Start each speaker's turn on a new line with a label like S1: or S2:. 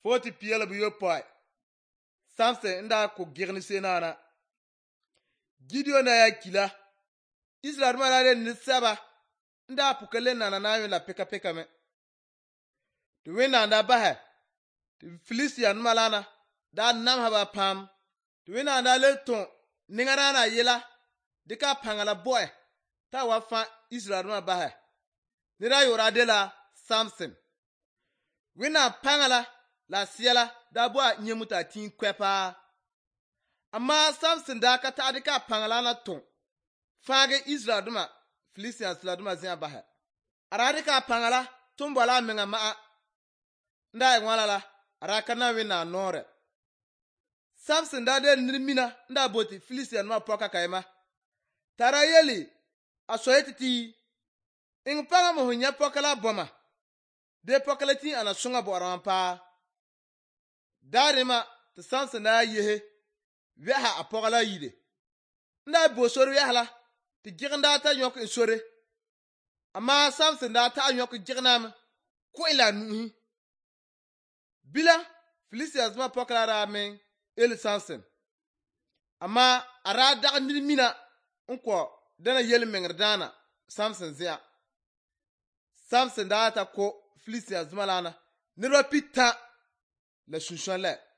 S1: 40 piel bu yopoi. Samson nda ko girni senana. Gideon na ya kila. Israel malare ni saba. Nda pukele na la peka me. Tu wina nda bahe. Tu Philistine malana. Da nam haba pam. Tu wina nda le ton. Ningara na yela. Dika pangala boy. Ta wafa Israel ma bahe. Nira yora de la Samson. Wina pangala la siela da boa nyemuta tin kwepa. Amma Samson da ka ta dika pangala na ton. Fage Israel duma Philistines la duma zin bahe. Aradika pangala tumbola menga maa. Nda ngwala la araka na wina nore. Samson da de nirmina nda boti Philistines ma poka kaima. Tara yeli asoyetiti ing panga mo hunya pokala boma. De pokala ti ana sunga bo rampa. Darima te Samson na yehe. Weha apokala yide. Nda bo sori yahla. Te girnda ta nyok insore. Amma Samson da ta nyok girnam. Ko ila nuhi. Bila Philistines ma pokala ramen el Samson. Amma ara daga nirmina unko dana yel mengrdana Samson zia. Samson da ta ko Philistines malana. Nirwa pita la shushan le.